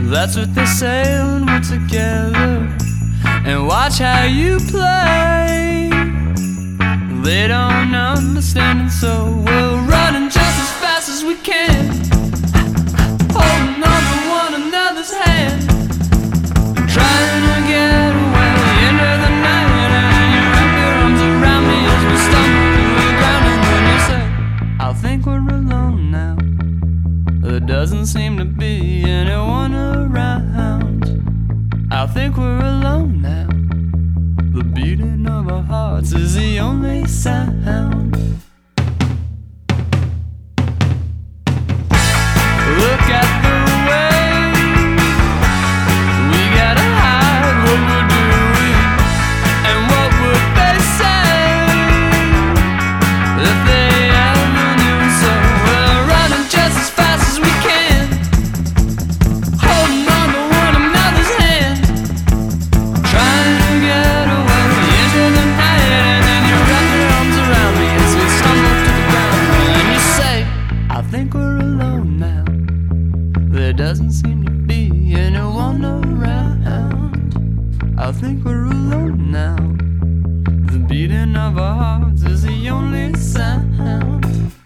That's what they say when we're together. And watch how you play. They don't understand it, so we're running just as fast as we can, holding on to one another's hand, trying to get away into the night. And you wrap your arms around me as we stumble through the ground. And then you say, I think we're alone now. There doesn't seem to be anyone around. I think we're alone now. The beating of our hearts is the only sound. Look at the way we gotta hide what we're doing. And what would they say if they ever knew? So we're running just as fast as we can, holding on to one another's hand, trying to get away into the night. And then you wrap your arms around me as we stumble to the ground. And you say, I think we're alone now. There doesn't seem to be anyone around. I think we're alone now. The beating of our hearts is the only sound.